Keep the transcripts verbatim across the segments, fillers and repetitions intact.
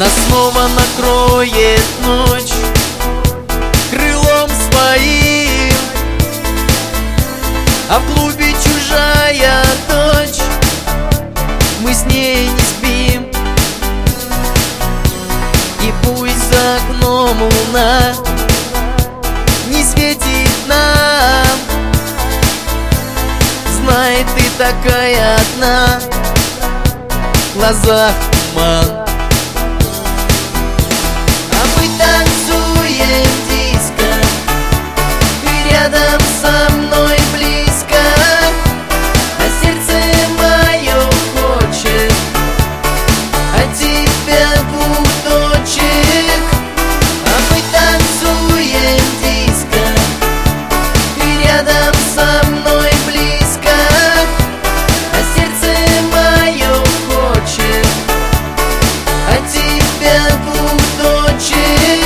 Нас снова накроет ночь крылом своим, а в клубе чужая дочь, мы с ней не спим. И пусть за окном луна не светит нам, знай, ты такая одна, в глазах туман. А мы танцуем диско, ты рядом со мной близко, а сердце мое хочет от тебя двух точек. А мы танцуем диско, ты рядом со мной близко, а сердце мое хочет от тебя двух точек.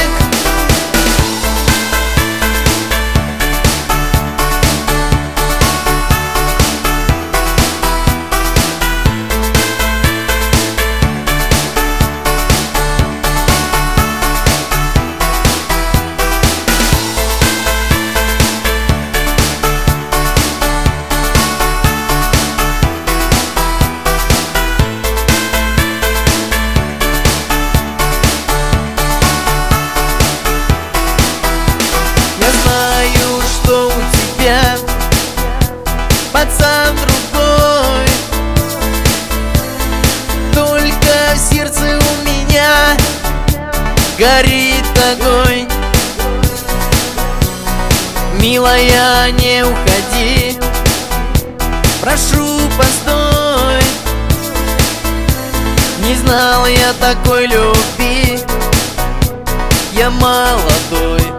Я знаю, что у тебя пацан другой, только в сердце у меня горит огонь. Милая, не уходи, прошу, постой. Не знал я такой любви, я молодой.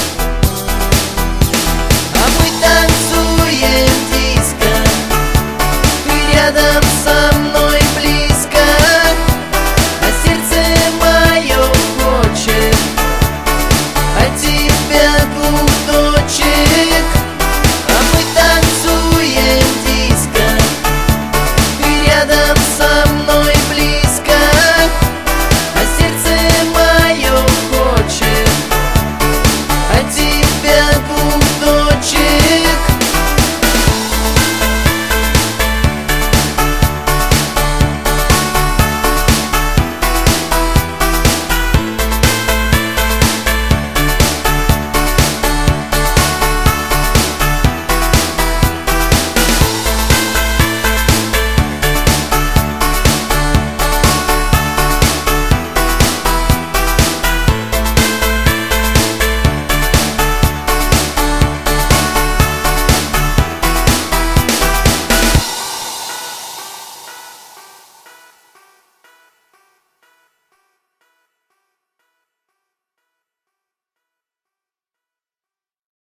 А мы танцуем диско, ты рядом со мной